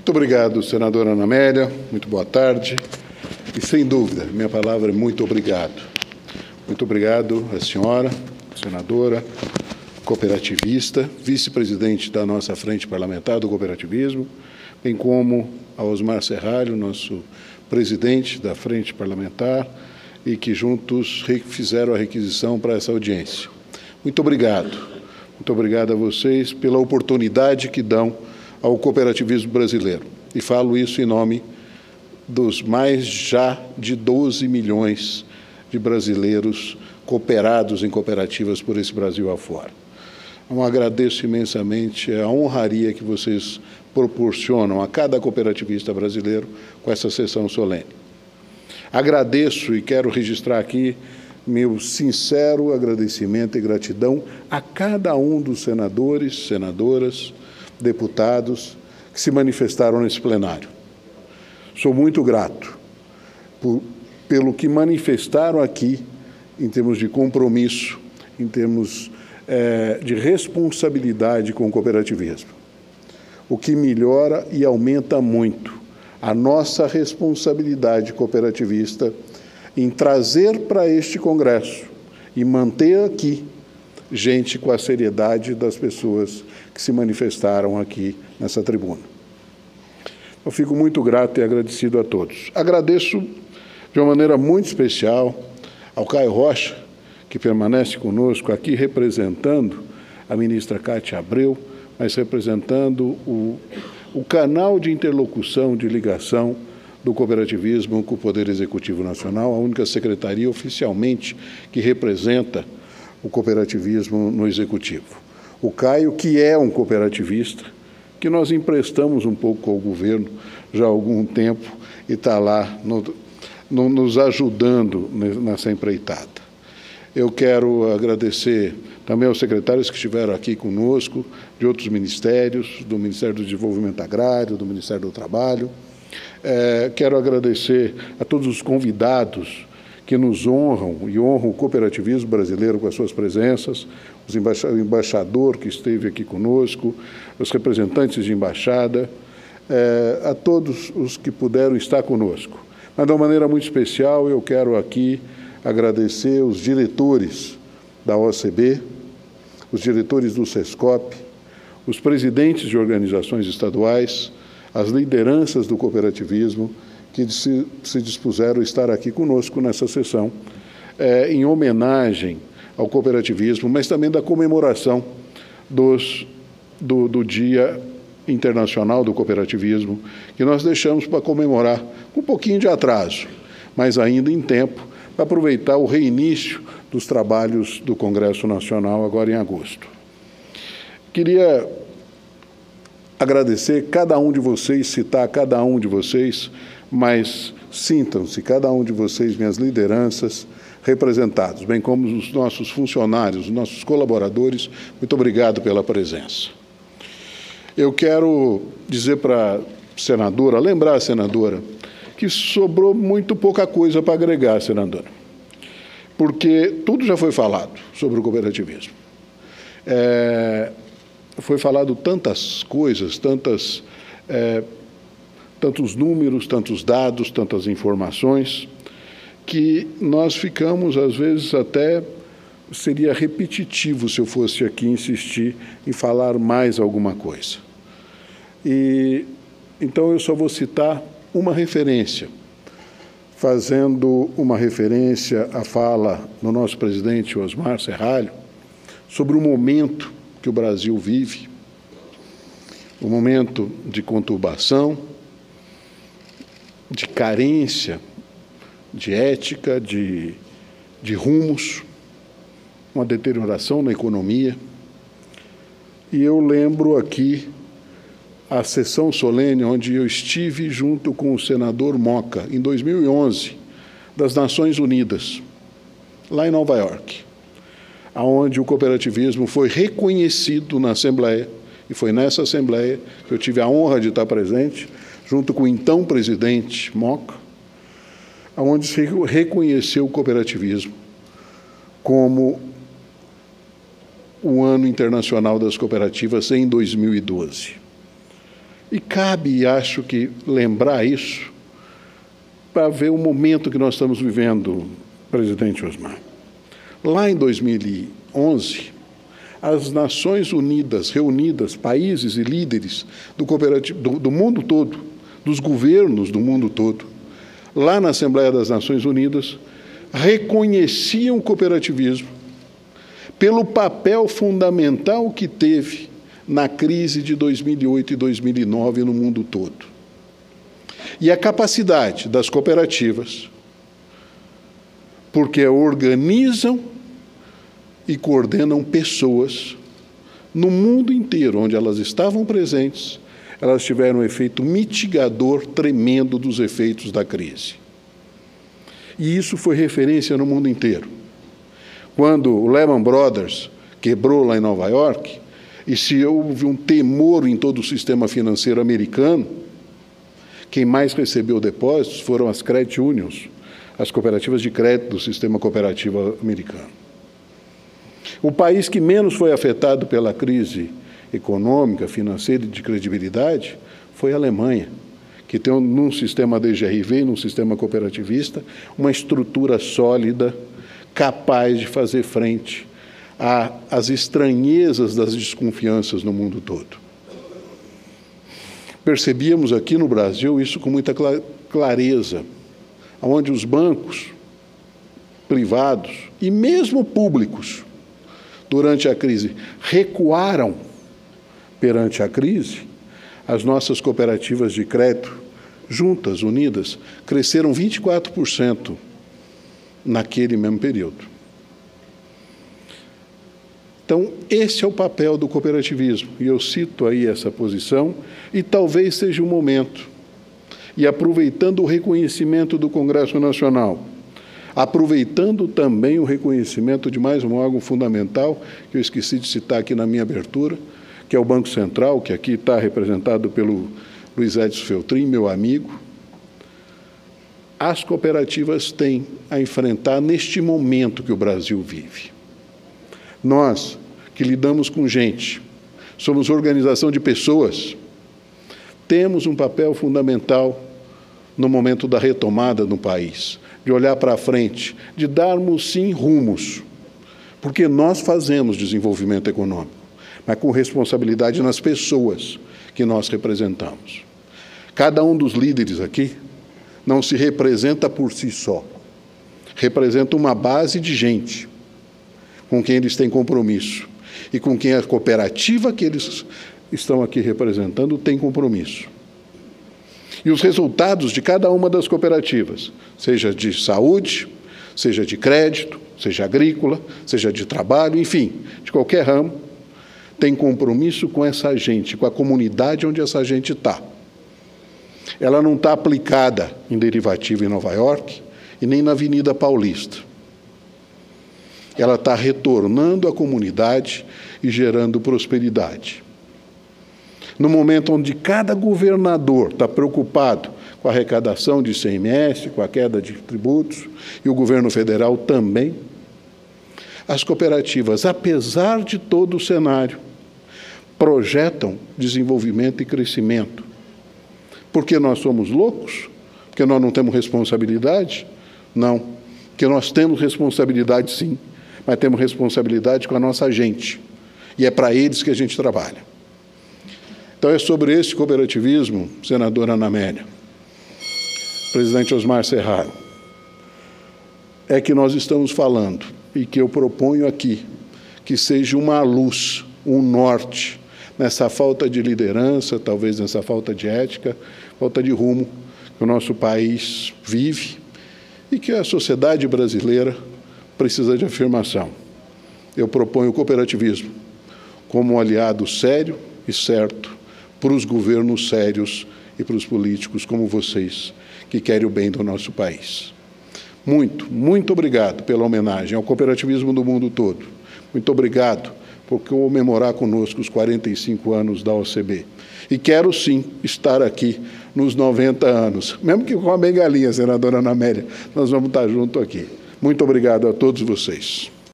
Muito obrigado, senadora Ana Amélia. Muito boa tarde. E, sem dúvida, minha palavra é muito obrigado. Muito obrigado à senhora, senadora, cooperativista, vice-presidente da nossa frente parlamentar do cooperativismo, bem como a Osmar Serralho, nosso presidente da frente parlamentar, e que juntos fizeram a requisição para essa audiência. Muito obrigado. Muito obrigado a vocês pela oportunidade que dão ao cooperativismo brasileiro. E falo isso em nome dos mais já de 12 milhões de brasileiros cooperados em cooperativas por esse Brasil afora. Eu agradeço imensamente a honraria que vocês proporcionam a cada cooperativista brasileiro com essa sessão solene. Agradeço e quero registrar aqui meu sincero agradecimento e gratidão a cada um dos senadores, senadoras, deputados que se manifestaram nesse plenário. Sou muito grato pelo que manifestaram aqui em termos de compromisso, em termos de responsabilidade com o cooperativismo, o que melhora e aumenta muito a nossa responsabilidade cooperativista em trazer para este Congresso e manter aqui gente com a seriedade das pessoas que se manifestaram aqui nessa tribuna. Eu fico muito grato e agradecido a todos. Agradeço de uma maneira muito especial ao Caio Rocha, que permanece conosco aqui representando a ministra Cátia Abreu, mas representando o canal de interlocução, de ligação do cooperativismo com o Poder Executivo Nacional, a única secretaria oficialmente que representa o cooperativismo no Executivo. O Caio, que é um cooperativista, que nós emprestamos um pouco ao governo já há algum tempo e está lá nos ajudando nessa empreitada. Eu quero agradecer também aos secretários que estiveram aqui conosco, de outros ministérios, do Ministério do Desenvolvimento Agrário, do Ministério do Trabalho. Quero agradecer a todos os convidados que nos honram e honram o cooperativismo brasileiro com as suas presenças, o embaixador que esteve aqui conosco, os representantes de embaixada, a todos os que puderam estar conosco. Mas, de uma maneira muito especial, eu quero aqui agradecer os diretores da OCB, os diretores do SESCOP, os presidentes de organizações estaduais, as lideranças do cooperativismo, que se dispuseram a estar aqui conosco nessa sessão, em homenagem ao cooperativismo, mas também da comemoração do Dia Internacional do Cooperativismo, que nós deixamos para comemorar com um pouquinho de atraso, mas ainda em tempo, para aproveitar o reinício dos trabalhos do Congresso Nacional agora em agosto. Queria agradecer cada um de vocês, citar cada um de vocês, mas sintam-se, cada um de vocês, minhas lideranças, representados, bem como os nossos funcionários, os nossos colaboradores, muito obrigado pela presença. Eu quero dizer para a senadora, lembrar a senadora, que sobrou muito pouca coisa para agregar, senadora, porque tudo já foi falado sobre o cooperativismo. Foi falado tantas coisas, tantos números, tantos dados, tantas informações, que nós ficamos, às vezes, até seria repetitivo se eu fosse aqui insistir em falar mais alguma coisa. Então, eu só vou citar uma referência, fazendo uma referência à fala do nosso presidente Osmar Serralho sobre o momento que o Brasil vive, um momento de conturbação, de carência, de ética, de rumos, uma deterioração na economia. E eu lembro aqui a sessão solene onde eu estive junto com o senador Moca, em 2011, das Nações Unidas, lá em Nova York, onde o cooperativismo foi reconhecido na Assembleia, e foi nessa Assembleia que eu tive a honra de estar presente, junto com o então presidente Moca, onde se reconheceu o cooperativismo como o Ano Internacional das Cooperativas em 2012. E cabe, acho que, lembrar isso para ver o momento que nós estamos vivendo, presidente Osmar. Lá em 2011, as Nações Unidas, reunidas, países e líderes do mundo todo, dos governos do mundo todo, lá na Assembleia das Nações Unidas, reconheciam o cooperativismo pelo papel fundamental que teve na crise de 2008 e 2009 no mundo todo. E a capacidade das cooperativas, porque organizam e coordenam pessoas no mundo inteiro, onde elas estavam presentes, elas tiveram um efeito mitigador tremendo dos efeitos da crise. E isso foi referência no mundo inteiro. Quando o Lehman Brothers quebrou lá em Nova York, e se houve um temor em todo o sistema financeiro americano, quem mais recebeu depósitos foram as credit unions, as cooperativas de crédito do sistema cooperativo americano. O país que menos foi afetado pela crise econômica, financeira e de credibilidade foi a Alemanha, que tem num sistema DGRV, num sistema cooperativista, uma estrutura sólida, capaz de fazer frente às estranhezas das desconfianças no mundo todo. Percebíamos aqui no Brasil isso com muita clareza, onde os bancos privados e mesmo públicos, durante a crise, recuaram perante a crise. As nossas cooperativas de crédito, juntas, unidas, cresceram 24% naquele mesmo período. Então, esse é o papel do cooperativismo, e eu cito aí essa posição, e talvez seja o momento, e aproveitando o reconhecimento do Congresso Nacional, aproveitando também o reconhecimento de mais um órgão fundamental, que eu esqueci de citar aqui na minha abertura, que é o Banco Central, que aqui está representado pelo Luiz Edson Feltrin, meu amigo. As cooperativas têm a enfrentar neste momento que o Brasil vive. Nós, que lidamos com gente, somos organização de pessoas, temos um papel fundamental no momento da retomada no país, de olhar para frente, de darmos, sim, rumos, porque nós fazemos desenvolvimento econômico, mas com responsabilidade nas pessoas que nós representamos. Cada um dos líderes aqui não se representa por si só, representa uma base de gente com quem eles têm compromisso e com quem a cooperativa que eles estão aqui representando tem compromisso. E os resultados de cada uma das cooperativas, seja de saúde, seja de crédito, seja agrícola, seja de trabalho, enfim, de qualquer ramo, tem compromisso com essa gente, com a comunidade onde essa gente está. Ela não está aplicada em derivativo em Nova York e nem na Avenida Paulista. Ela está retornando à comunidade e gerando prosperidade. No momento onde cada governador está preocupado com a arrecadação de ICMS, com a queda de tributos, e o governo federal também, as cooperativas, apesar de todo o cenário, projetam desenvolvimento e crescimento. Porque nós somos loucos? Porque nós não temos responsabilidade? Não. Porque nós temos responsabilidade, sim, mas temos responsabilidade com a nossa gente. E é para eles que a gente trabalha. Então, é sobre esse cooperativismo, senadora Ana Amélia, presidente Osmar Serraro, é que nós estamos falando e que eu proponho aqui que seja uma luz, um norte, nessa falta de liderança, talvez nessa falta de ética, falta de rumo que o nosso país vive e que a sociedade brasileira precisa de afirmação. Eu proponho o cooperativismo como um aliado sério e certo para os governos sérios e para os políticos como vocês, que querem o bem do nosso país. Muito obrigado pela homenagem ao cooperativismo do mundo todo. Muito obrigado por comemorar conosco os 45 anos da OCB. E quero, sim, estar aqui nos 90 anos, mesmo que com a bengalinha, senadora Ana Amélia, nós vamos estar juntos aqui. Muito obrigado a todos vocês.